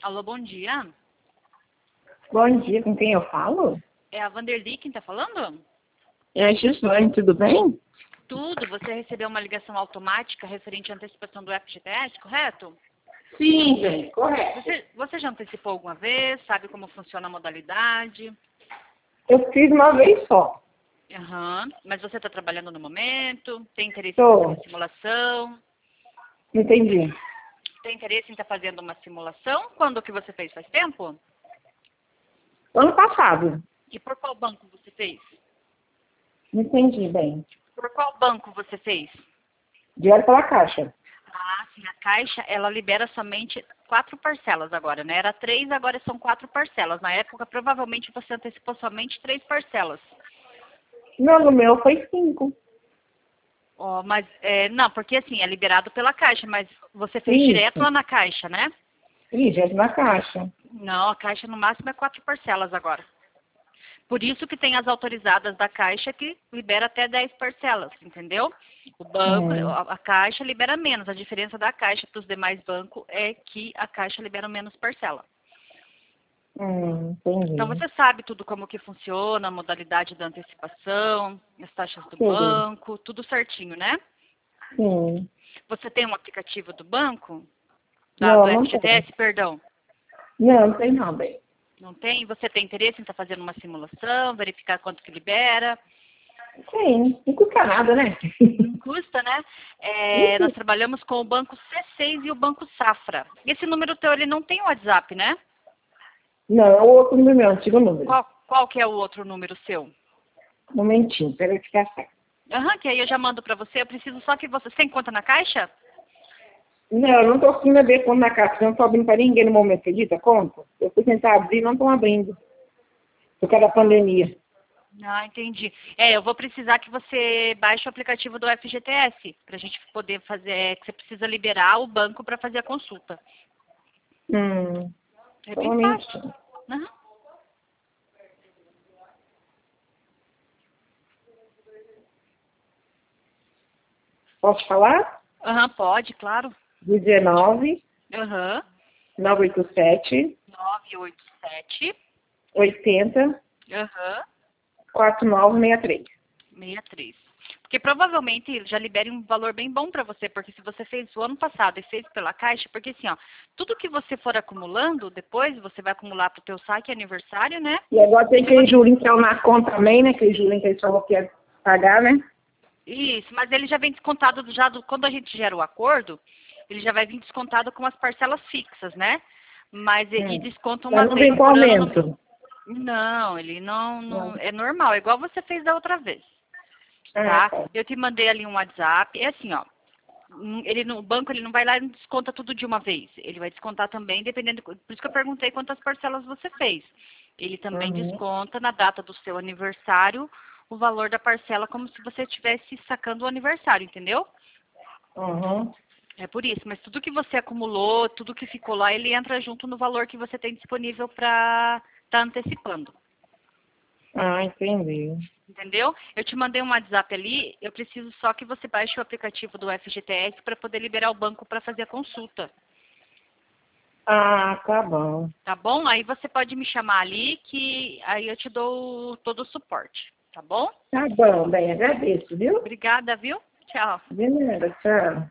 Alô, bom dia. Bom dia, com quem eu falo? É a Vanderly quem tá falando? É a Gislane, tudo bem? Tudo, você recebeu uma ligação automática referente à antecipação do FGTS, correto? Sim, bem, correto. Você já antecipou alguma vez? Sabe como funciona a modalidade? Eu fiz uma vez só. Aham. Mas você está trabalhando no momento? Tem interesse em fazer Tô, uma simulação? entendi. Tem interesse em estar fazendo uma simulação? Quando que você fez? Faz tempo? Ano passado, E por qual banco você fez? entendi bem. Por qual banco você fez? Diário pela Caixa. Ah, sim, a Caixa, ela libera somente 4 parcelas agora, né? Era 3, agora são 4 parcelas. Na época, provavelmente, você antecipou somente 3 parcelas. Não, no meu foi 5. Ó, mas, não, porque assim, é liberado pela Caixa, mas você fez direto Isso. lá na Caixa, né? Ih, diário na Caixa. Não, a Caixa no máximo é 4 parcelas agora. Por isso que tem as autorizadas da Caixa que libera até 10 parcelas, entendeu? O banco, Hum, a Caixa libera menos. A diferença da Caixa para os demais bancos é que a Caixa libera menos parcela. Então entendi. você sabe tudo como que funciona, a modalidade da antecipação, as taxas do Sim, banco, tudo certinho, né? sim. Você tem um aplicativo do banco? Do Não, não tem. FGTS, perdão. Não, não tem não, bem. Não tem? Você tem interesse em estar fazendo uma simulação, verificar quanto que libera? Sim, não custa nada, né? Não custa, né? Nós trabalhamos com o Banco C6 e o Banco Safra. Esse número teu, ele não tem WhatsApp, né? Não, é o outro número, meu antigo número. Qual que é o outro número seu? Um momentinho, peraí que tá certo. Aham, que aí eu já mando pra você. Eu preciso só que você... Você tem conta na Caixa? Não, eu não estou conseguindo abrir conta na Caixa, não estou abrindo para ninguém no momento, acredita? Conta. Eu fui tentar abrir, não estão abrindo. Por causa da pandemia. Ah, entendi. Eu vou precisar que você baixe o aplicativo do FGTS pra gente poder fazer... Que você precisa liberar o banco pra fazer a consulta. É Só um bem fácil. momentinho. Aham. Posso falar? Aham, pode, claro. 19 Aham. 987 987. 80 Aham. 4963. 63. Porque provavelmente ele já libere um valor bem bom para você, porque se você fez o ano passado e fez pela Caixa, porque assim, ó, tudo que você for acumulando, depois você vai acumular para o teu saque aniversário, né? E agora tem Se aquele você... jurinho que é na conta também, né? Aquele jurinho que eles falou que ia pagar, né? Isso, mas ele já vem descontado quando a gente gera o acordo, ele já vai vir descontado com as parcelas fixas, né? Mas e desconta Mas uma não vez vem com por ano no... aumento. Não, ele não Não. é normal, é igual você fez da outra vez, Ah, tá? tá. Eu te mandei ali um WhatsApp, é assim, ó. O banco ele não vai lá e desconta tudo de uma vez. Ele vai descontar também, dependendo. Por isso que eu perguntei quantas parcelas você fez. Ele também Uhum. desconta na data do seu aniversário o valor da parcela como se você estivesse sacando o aniversário, entendeu? Uhum. É por isso. Mas tudo que você acumulou, tudo que ficou lá, ele entra junto no valor que você tem disponível para estar antecipando. Ah, entendi. Entendeu? Eu te mandei um WhatsApp ali, eu preciso só que você baixe o aplicativo do FGTS para poder liberar o banco para fazer a consulta. Ah, tá bom. Tá bom? Aí você pode me chamar ali que aí eu te dou todo o suporte. Tá bom? Tá bom, bem, agradeço, viu? Obrigada, viu? Tchau. De nada, tchau.